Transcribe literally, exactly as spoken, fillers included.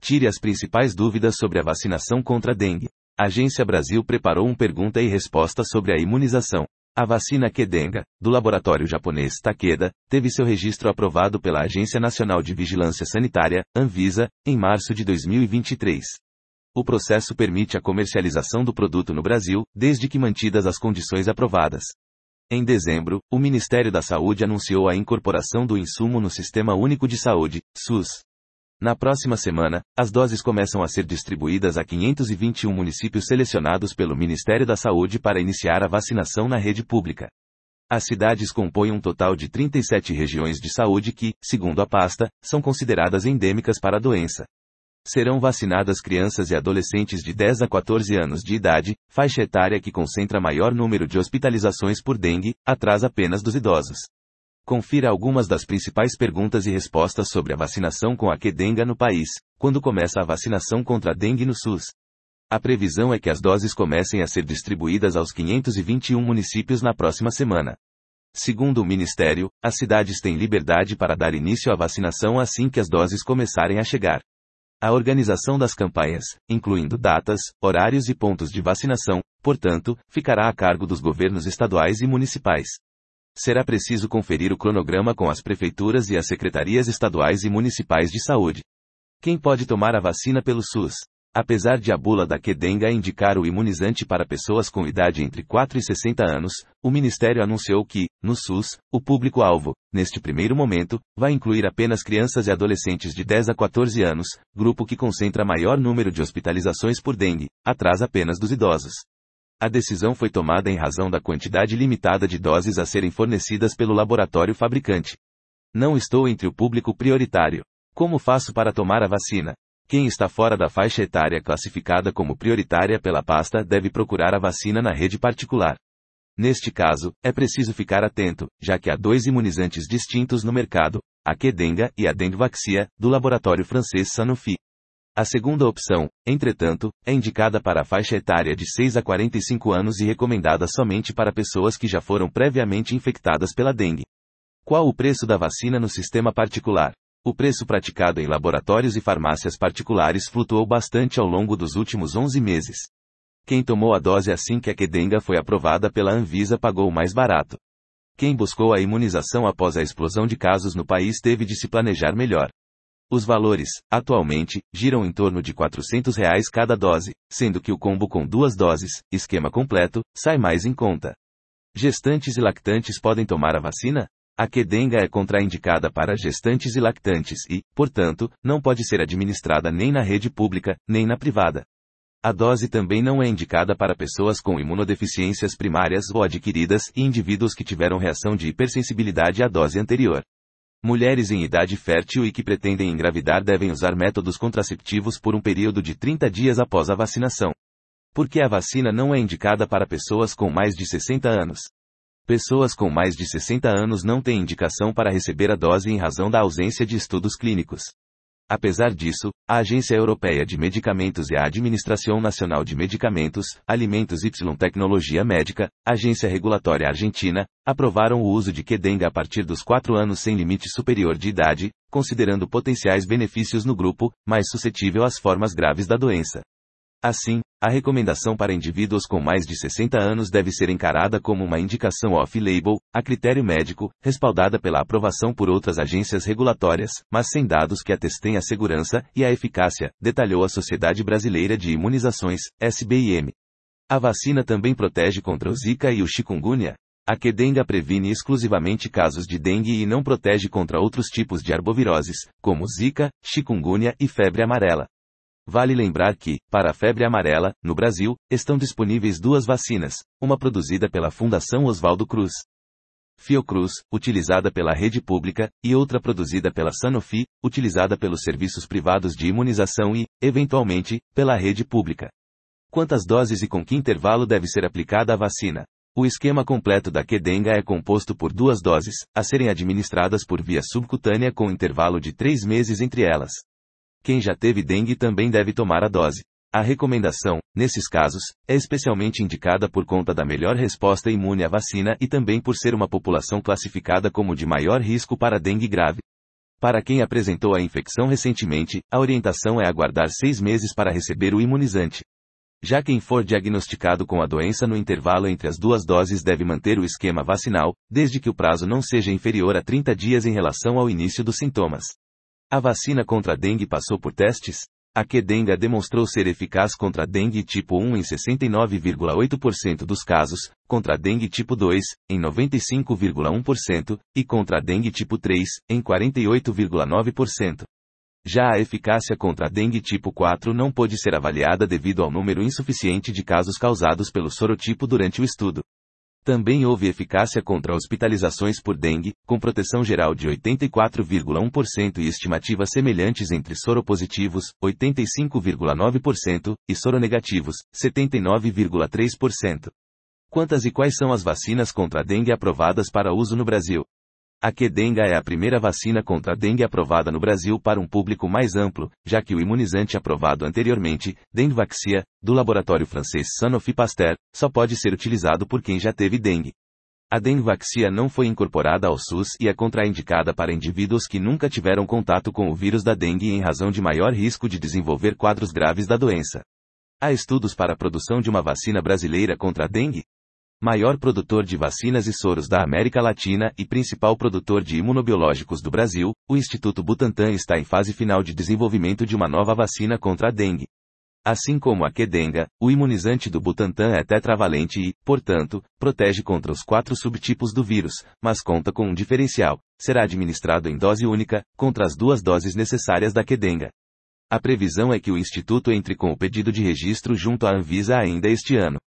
Tire as principais dúvidas sobre a vacinação contra a dengue. A Agência Brasil preparou uma pergunta e resposta sobre a imunização. A vacina Qdenga, do laboratório japonês Takeda, teve seu registro aprovado pela Agência Nacional de Vigilância Sanitária, Anvisa, em março de dois mil e vinte e três. O processo permite a comercialização do produto no Brasil, desde que mantidas as condições aprovadas. Em dezembro, o Ministério da Saúde anunciou a incorporação do insumo no Sistema Único de Saúde, SUS. Na próxima semana, as doses começam a ser distribuídas a quinhentos e vinte e um municípios selecionados pelo Ministério da Saúde para iniciar a vacinação na rede pública. As cidades compõem um total de trinta e sete regiões de saúde que, segundo a pasta, são consideradas endêmicas para a doença. Serão vacinadas crianças e adolescentes de dez a quatorze anos de idade, faixa etária que concentra maior número de hospitalizações por dengue, atrás apenas dos idosos. Confira algumas das principais perguntas e respostas sobre a vacinação com a Qdenga no país. Quando começa a vacinação contra a dengue no SUS? A previsão é que as doses comecem a ser distribuídas aos quinhentos e vinte e um municípios na próxima semana. Segundo o Ministério, as cidades têm liberdade para dar início à vacinação assim que as doses começarem a chegar. A organização das campanhas, incluindo datas, horários e pontos de vacinação, portanto, ficará a cargo dos governos estaduais e municipais. Será preciso conferir o cronograma com as prefeituras e as secretarias estaduais e municipais de saúde. Quem pode tomar a vacina pelo SUS? Apesar de a bula da Qdenga indicar o imunizante para pessoas com idade entre quatro e sessenta anos, o Ministério anunciou que, no SUS, o público-alvo, neste primeiro momento, vai incluir apenas crianças e adolescentes de dez a quatorze anos, grupo que concentra maior número de hospitalizações por dengue, atrás apenas dos idosos. A decisão foi tomada em razão da quantidade limitada de doses a serem fornecidas pelo laboratório fabricante. Não estou entre o público prioritário. Como faço para tomar a vacina? Quem está fora da faixa etária classificada como prioritária pela pasta deve procurar a vacina na rede particular. Neste caso, é preciso ficar atento, já que há dois imunizantes distintos no mercado, a Qdenga e a Dengvaxia, do laboratório francês Sanofi. A segunda opção, entretanto, é indicada para a faixa etária de seis a quarenta e cinco anos e recomendada somente para pessoas que já foram previamente infectadas pela dengue. Qual o preço da vacina no sistema particular? O preço praticado em laboratórios e farmácias particulares flutuou bastante ao longo dos últimos onze meses. Quem tomou a dose assim que a Qdenga foi aprovada pela Anvisa pagou mais barato. Quem buscou a imunização após a explosão de casos no país teve de se planejar melhor. Os valores, atualmente, giram em torno de quatrocentos reais cada dose, sendo que o combo com duas doses, esquema completo, sai mais em conta. Gestantes e lactantes podem tomar a vacina? A Qdenga é contraindicada para gestantes e lactantes e, portanto, não pode ser administrada nem na rede pública, nem na privada. A dose também não é indicada para pessoas com imunodeficiências primárias ou adquiridas e indivíduos que tiveram reação de hipersensibilidade à dose anterior. Mulheres em idade fértil e que pretendem engravidar devem usar métodos contraceptivos por um período de trinta dias após a vacinação. Por que a vacina não é indicada para pessoas com mais de sessenta anos? Pessoas com mais de sessenta anos não têm indicação para receber a dose em razão da ausência de estudos clínicos. Apesar disso, a Agência Europeia de Medicamentos e a Administração Nacional de Medicamentos, Alimentos e Tecnologia Médica, Agência Regulatória Argentina, aprovaram o uso de Qdenga a partir dos quatro anos sem limite superior de idade, considerando potenciais benefícios no grupo, mais suscetível às formas graves da doença. Assim, a recomendação para indivíduos com mais de sessenta anos deve ser encarada como uma indicação off-label, a critério médico, respaldada pela aprovação por outras agências regulatórias, mas sem dados que atestem a segurança e a eficácia, detalhou a Sociedade Brasileira de Imunizações, S B I M. A vacina também protege contra o Zika e o chikungunya. A Qdenga previne exclusivamente casos de dengue e não protege contra outros tipos de arboviroses, como Zika, chikungunya e febre amarela. Vale lembrar que, para a febre amarela, no Brasil, estão disponíveis duas vacinas, uma produzida pela Fundação Oswaldo Cruz Fiocruz, utilizada pela rede pública, e outra produzida pela Sanofi, utilizada pelos serviços privados de imunização e, eventualmente, pela rede pública. Quantas doses e com que intervalo deve ser aplicada a vacina? O esquema completo da Qdenga é composto por duas doses, a serem administradas por via subcutânea com intervalo de três meses entre elas. Quem já teve dengue também deve tomar a dose. A recomendação, nesses casos, é especialmente indicada por conta da melhor resposta imune à vacina e também por ser uma população classificada como de maior risco para dengue grave. Para quem apresentou a infecção recentemente, a orientação é aguardar seis meses para receber o imunizante. Já quem for diagnosticado com a doença no intervalo entre as duas doses deve manter o esquema vacinal, desde que o prazo não seja inferior a trinta dias em relação ao início dos sintomas. A vacina contra a dengue passou por testes? A Qdenga demonstrou ser eficaz contra a dengue tipo um em sessenta e nove vírgula oito por cento dos casos, contra a dengue tipo dois, em noventa e cinco vírgula um por cento, e contra a dengue tipo três, em quarenta e oito vírgula nove por cento. Já a eficácia contra a dengue tipo quatro não pôde ser avaliada devido ao número insuficiente de casos causados pelo sorotipo durante o estudo. Também houve eficácia contra hospitalizações por dengue, com proteção geral de oitenta e quatro vírgula um por cento e estimativas semelhantes entre soropositivos, oitenta e cinco vírgula nove por cento, e soronegativos, setenta e nove vírgula três por cento. Quantas e quais são as vacinas contra a dengue aprovadas para uso no Brasil? A Qdenga é a primeira vacina contra a dengue aprovada no Brasil para um público mais amplo, já que o imunizante aprovado anteriormente, Dengvaxia, do laboratório francês Sanofi Pasteur, só pode ser utilizado por quem já teve dengue. A Dengvaxia não foi incorporada ao SUS e é contraindicada para indivíduos que nunca tiveram contato com o vírus da dengue em razão de maior risco de desenvolver quadros graves da doença. Há estudos para a produção de uma vacina brasileira contra a dengue? Maior produtor de vacinas e soros da América Latina e principal produtor de imunobiológicos do Brasil, o Instituto Butantan está em fase final de desenvolvimento de uma nova vacina contra a dengue. Assim como a Qdenga, o imunizante do Butantan é tetravalente e, portanto, protege contra os quatro subtipos do vírus, mas conta com um diferencial: será administrado em dose única, contra as duas doses necessárias da Qdenga. A previsão é que o Instituto entre com o pedido de registro junto à Anvisa ainda este ano.